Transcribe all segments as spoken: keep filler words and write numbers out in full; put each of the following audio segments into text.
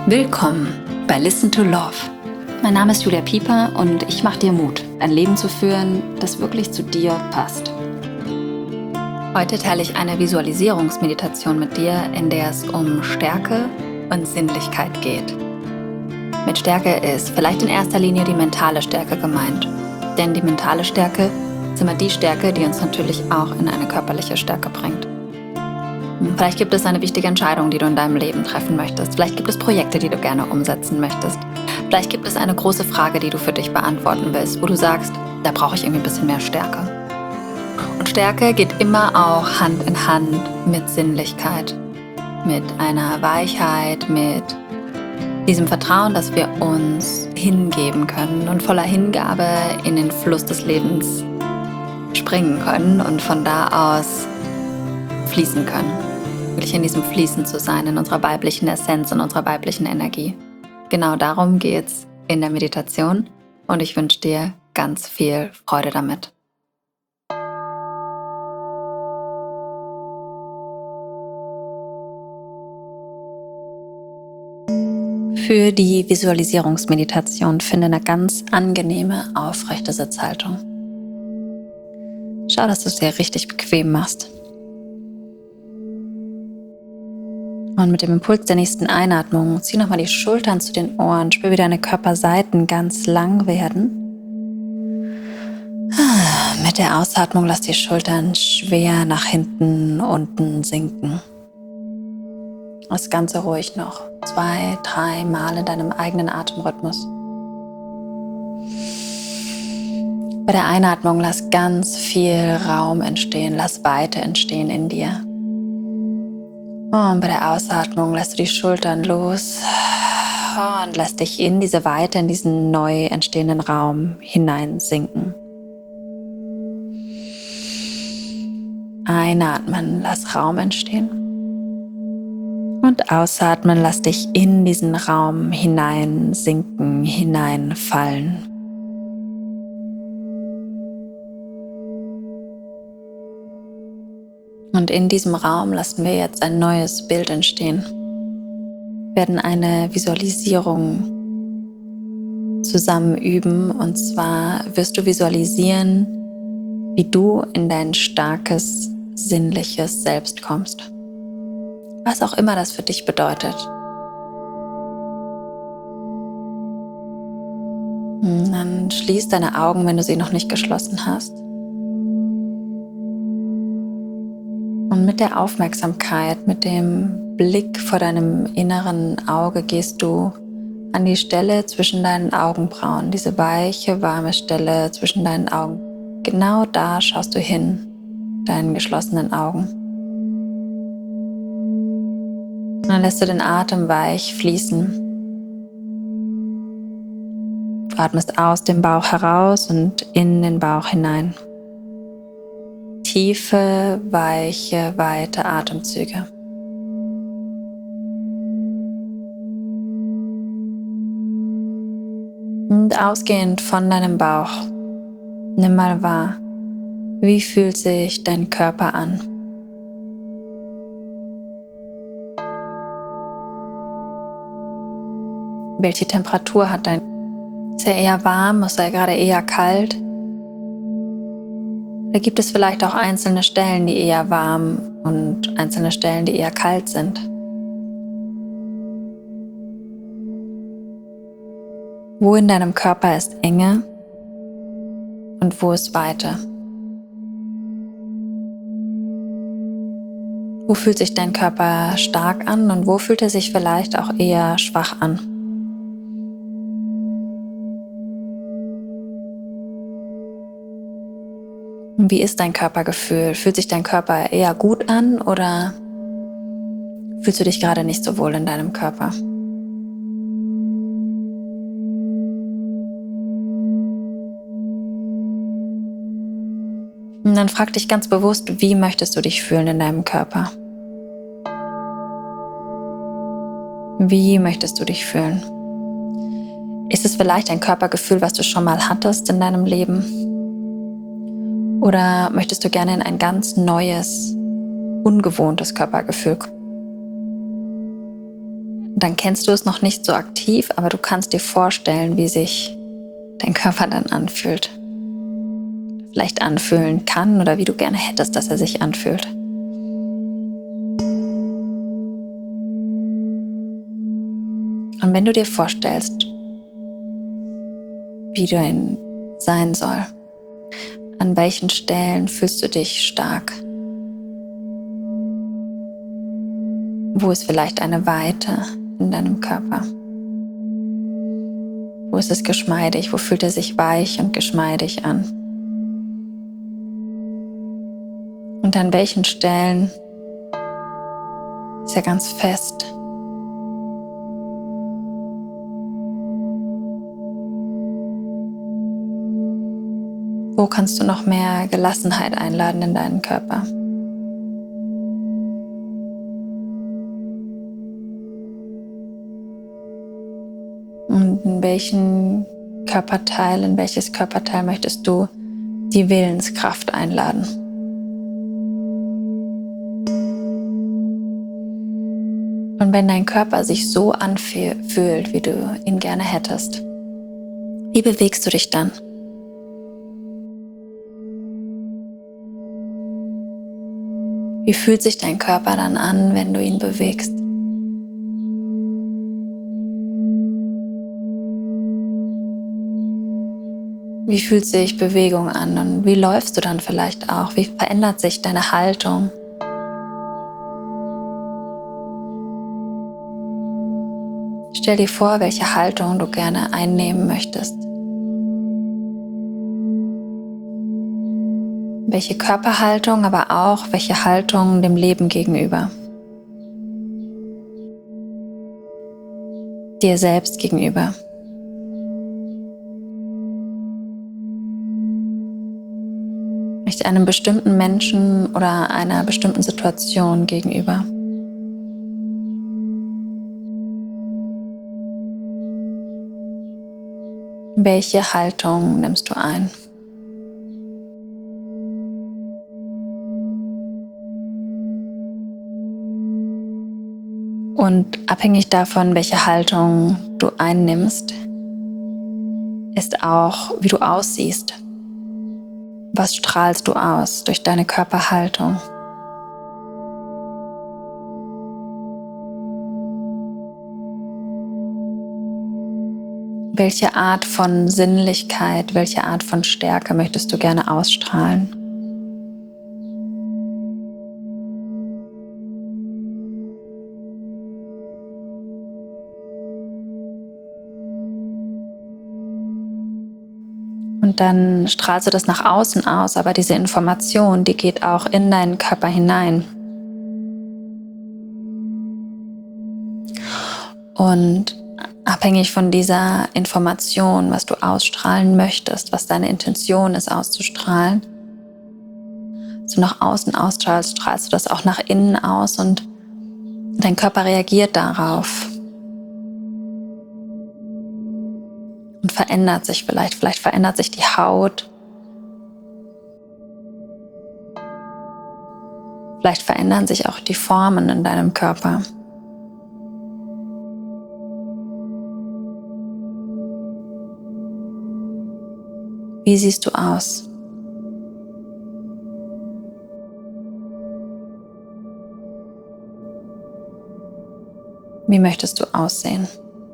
Willkommen bei Listen to Love. Mein Name ist Julia Pieper und ich mache dir Mut, ein Leben zu führen, das wirklich zu dir passt. Heute teile ich eine Visualisierungsmeditation mit dir, in der es um Stärke und Sinnlichkeit geht. Mit Stärke ist vielleicht in erster Linie die mentale Stärke gemeint, denn die mentale Stärke ist immer die Stärke, die uns natürlich auch in eine körperliche Stärke bringt. Vielleicht gibt es eine wichtige Entscheidung, die du in deinem Leben treffen möchtest. Vielleicht gibt es Projekte, die du gerne umsetzen möchtest. Vielleicht gibt es eine große Frage, die du für dich beantworten willst, wo du sagst, da brauche ich irgendwie ein bisschen mehr Stärke. Und Stärke geht immer auch Hand in Hand mit Sinnlichkeit, mit einer Weichheit, mit diesem Vertrauen, dass wir uns hingeben können und voller Hingabe in den Fluss des Lebens springen können und von da aus fließen können. Wirklich in diesem Fließen zu sein, in unserer weiblichen Essenz, in unserer weiblichen Energie. Genau darum geht's in der Meditation und ich wünsche dir ganz viel Freude damit. Für die Visualisierungsmeditation finde eine ganz angenehme, aufrechte Sitzhaltung. Schau, dass du es dir richtig bequem machst. Und mit dem Impuls der nächsten Einatmung zieh nochmal die Schultern zu den Ohren, spür, wie deine Körperseiten ganz lang werden. Mit der Ausatmung lass die Schultern schwer nach hinten, unten sinken. Das Ganze ruhig noch zwei, drei Mal in deinem eigenen Atemrhythmus. Bei der Einatmung lass ganz viel Raum entstehen, lass Weite entstehen in dir. Und bei der Ausatmung lässt du die Schultern los und lässt dich in diese Weite, in diesen neu entstehenden Raum hineinsinken. Einatmen, lass Raum entstehen. Und ausatmen, lass dich in diesen Raum hineinsinken, hineinfallen. Und in diesem Raum lassen wir jetzt ein neues Bild entstehen. Wir werden eine Visualisierung zusammen üben. Und zwar wirst du visualisieren, wie du in dein starkes, sinnliches Selbst kommst. Was auch immer das für dich bedeutet. Und dann schließ deine Augen, wenn du sie noch nicht geschlossen hast. Und mit der Aufmerksamkeit, mit dem Blick vor deinem inneren Auge gehst du an die Stelle zwischen deinen Augenbrauen, diese weiche, warme Stelle zwischen deinen Augen. Genau da schaust du hin, deinen geschlossenen Augen. Und dann lässt du den Atem weich fließen. Du atmest aus dem Bauch heraus und in den Bauch hinein. Tiefe, weiche, weite Atemzüge. Und ausgehend von deinem Bauch, nimm mal wahr, wie fühlt sich dein Körper an? Welche Temperatur hat dein Körper? Ist er eher warm? Ist er gerade eher kalt? Oder gibt es vielleicht auch einzelne Stellen, die eher warm und einzelne Stellen, die eher kalt sind? Wo in deinem Körper ist Enge und wo ist Weite? Wo fühlt sich dein Körper stark an und wo fühlt er sich vielleicht auch eher schwach an? Wie ist dein Körpergefühl? Fühlt sich dein Körper eher gut an oder fühlst du dich gerade nicht so wohl in deinem Körper? Und dann frag dich ganz bewusst, wie möchtest du dich fühlen in deinem Körper? Wie möchtest du dich fühlen? Ist es vielleicht ein Körpergefühl, was du schon mal hattest in deinem Leben? Oder möchtest du gerne in ein ganz neues, ungewohntes Körpergefühl kommen? Dann kennst du es noch nicht so aktiv, aber du kannst dir vorstellen, wie sich dein Körper dann anfühlt. Vielleicht anfühlen kann oder wie du gerne hättest, dass er sich anfühlt. Und wenn du dir vorstellst, wie du ihn sein soll, an welchen Stellen fühlst du dich stark? Wo ist vielleicht eine Weite in deinem Körper? Wo ist es geschmeidig? Wo fühlt er sich weich und geschmeidig an? Und an welchen Stellen ist er ganz fest? Wo kannst du noch mehr Gelassenheit einladen in deinen Körper? Und in welchen Körperteil, in welches Körperteil möchtest du die Willenskraft einladen? Und wenn dein Körper sich so anfühlt, wie du ihn gerne hättest, wie bewegst du dich dann? Wie fühlt sich dein Körper dann an, wenn du ihn bewegst? Wie fühlt sich Bewegung an und wie läufst du dann vielleicht auch? Wie verändert sich deine Haltung? Stell dir vor, welche Haltung du gerne einnehmen möchtest. Welche Körperhaltung, aber auch welche Haltung dem Leben gegenüber. Dir selbst gegenüber. Nicht einem bestimmten Menschen oder einer bestimmten Situation gegenüber. Welche Haltung nimmst du ein? Und abhängig davon, welche Haltung du einnimmst, ist auch, wie du aussiehst. Was strahlst du aus durch deine Körperhaltung? Welche Art von Sinnlichkeit, welche Art von Stärke möchtest du gerne ausstrahlen? Und dann strahlst du das nach außen aus, aber diese Information, die geht auch in deinen Körper hinein. Und abhängig von dieser Information, was du ausstrahlen möchtest, was deine Intention ist auszustrahlen, was du nach außen ausstrahlst, strahlst du das auch nach innen aus und dein Körper reagiert darauf. Und verändert sich vielleicht. Vielleicht verändert sich die Haut. Vielleicht verändern sich auch die Formen in deinem Körper. Wie siehst du aus? Wie möchtest du aussehen?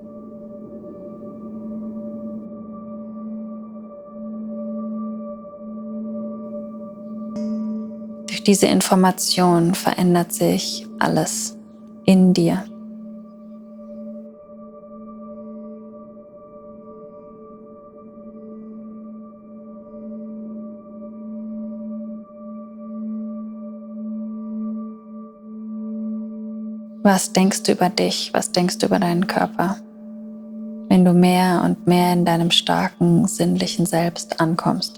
Durch diese Information verändert sich alles in dir. Was denkst du über dich? Was denkst du über deinen Körper, wenn du mehr und mehr in deinem starken, sinnlichen Selbst ankommst?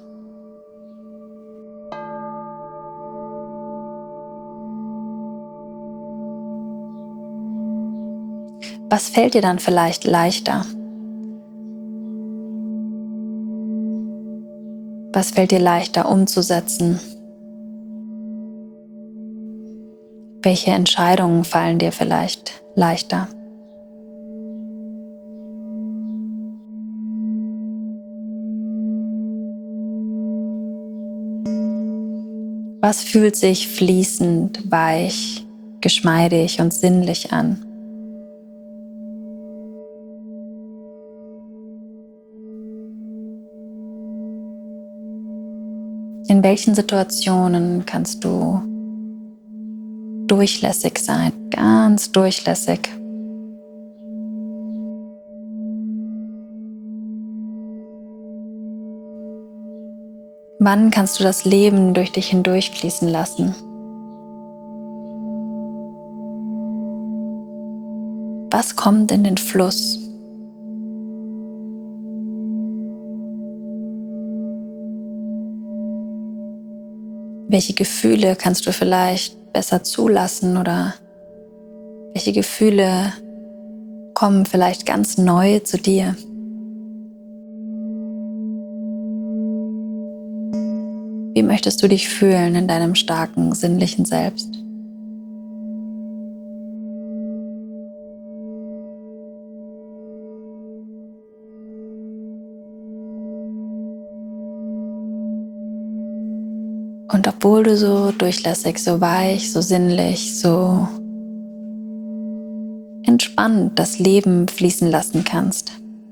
Was fällt dir dann vielleicht leichter? Was fällt dir leichter umzusetzen? Welche Entscheidungen fallen dir vielleicht leichter? Was fühlt sich fließend, weich, geschmeidig und sinnlich an? In welchen Situationen kannst du durchlässig sein, ganz durchlässig? Wann kannst du das Leben durch dich hindurchfließen lassen? Was kommt in den Fluss? Welche Gefühle kannst du vielleicht besser zulassen oder welche Gefühle kommen vielleicht ganz neu zu dir? Wie möchtest du dich fühlen in deinem starken, sinnlichen Selbst? Und obwohl du so durchlässig, so weich, so sinnlich, so entspannt das Leben fließen lassen kannst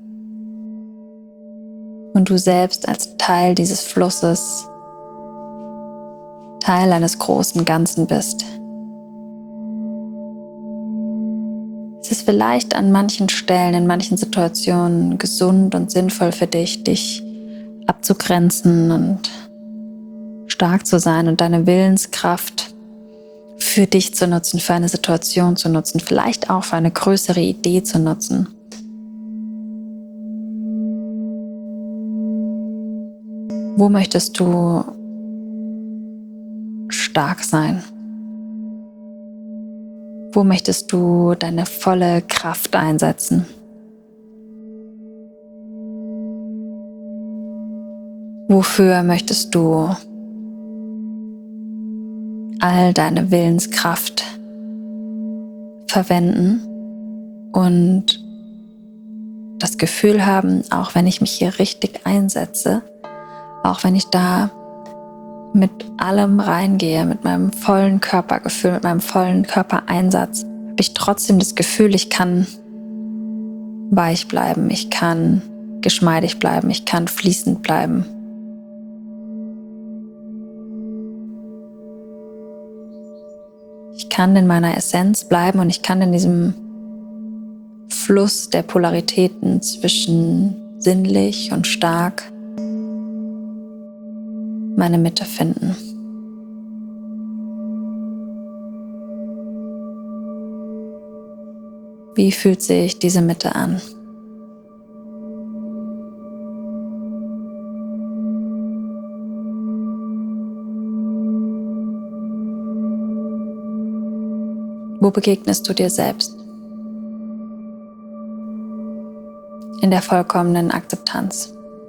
und du selbst als Teil dieses Flusses, Teil eines großen Ganzen bist, es ist vielleicht an manchen Stellen, in manchen Situationen gesund und sinnvoll für dich, dich abzugrenzen und stark zu sein und deine Willenskraft für dich zu nutzen, für eine Situation zu nutzen, vielleicht auch für eine größere Idee zu nutzen. Wo möchtest du stark sein? Wo möchtest du deine volle Kraft einsetzen? Wofür möchtest du all deine Willenskraft verwenden und das Gefühl haben, auch wenn ich mich hier richtig einsetze, auch wenn ich da mit allem reingehe, mit meinem vollen Körpergefühl, mit meinem vollen Körpereinsatz, habe ich trotzdem das Gefühl, ich kann weich bleiben, ich kann geschmeidig bleiben, ich kann fließend bleiben. Ich kann in meiner Essenz bleiben und ich kann in diesem Fluss der Polaritäten zwischen sinnlich und stark meine Mitte finden. Wie fühlt sich diese Mitte an? Wo begegnest du dir selbst? In der vollkommenen Akzeptanz.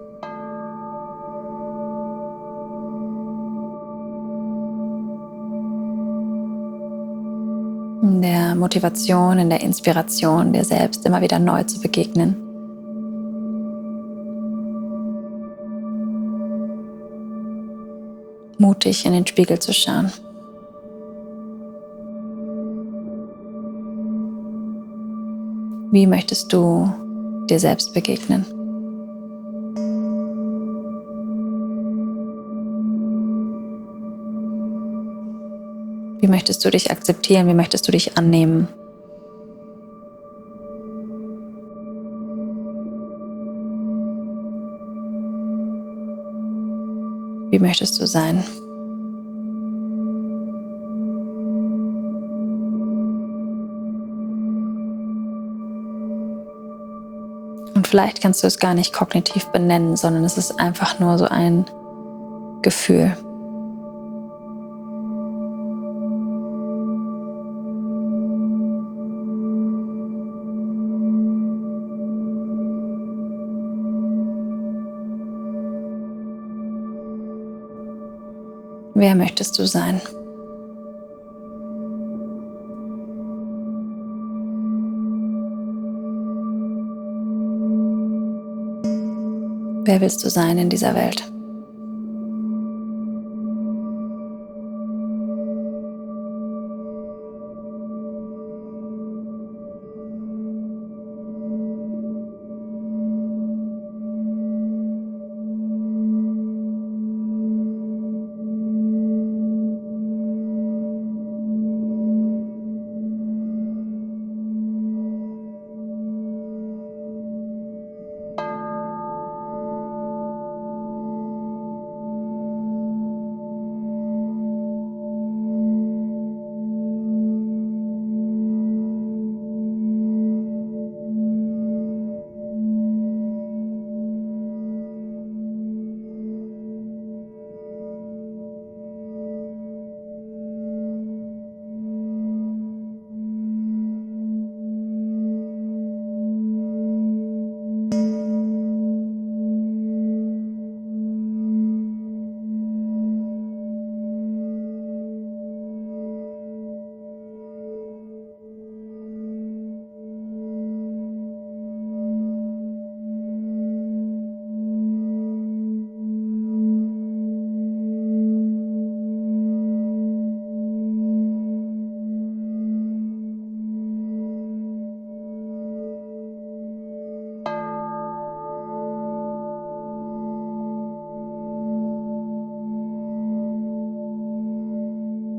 In der Motivation, in der Inspiration, dir selbst immer wieder neu zu begegnen. Mutig in den Spiegel zu schauen. Wie möchtest du dir selbst begegnen? Wie möchtest du dich akzeptieren? Wie möchtest du dich annehmen? Wie möchtest du sein? Und vielleicht kannst du es gar nicht kognitiv benennen, sondern es ist einfach nur so ein Gefühl. Wer möchtest du sein? Wer willst du sein in dieser Welt?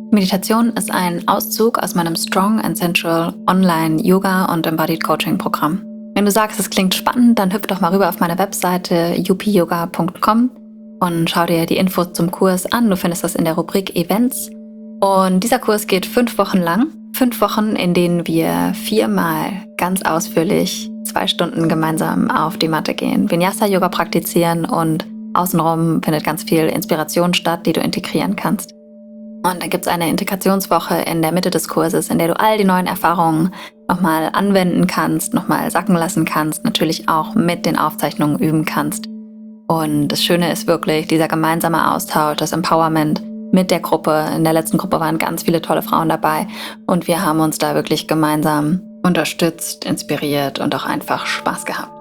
Meditation ist ein Auszug aus meinem Strong and Sensual Online Yoga und Embodied Coaching Programm. Wenn du sagst, es klingt spannend, dann hüpf doch mal rüber auf meine Webseite u p yoga punkt com und schau dir die Infos zum Kurs an. Du findest das in der Rubrik Events. Und dieser Kurs geht fünf Wochen lang. Fünf Wochen, in denen wir viermal ganz ausführlich zwei Stunden gemeinsam auf die Matte gehen, Vinyasa-Yoga praktizieren und außenrum findet ganz viel Inspiration statt, die du integrieren kannst. Und dann gibt es eine Integrationswoche in der Mitte des Kurses, in der du all die neuen Erfahrungen nochmal anwenden kannst, nochmal sacken lassen kannst, natürlich auch mit den Aufzeichnungen üben kannst. Und das Schöne ist wirklich dieser gemeinsame Austausch, das Empowerment mit der Gruppe. In der letzten Gruppe waren ganz viele tolle Frauen dabei und wir haben uns da wirklich gemeinsam unterstützt, inspiriert und auch einfach Spaß gehabt.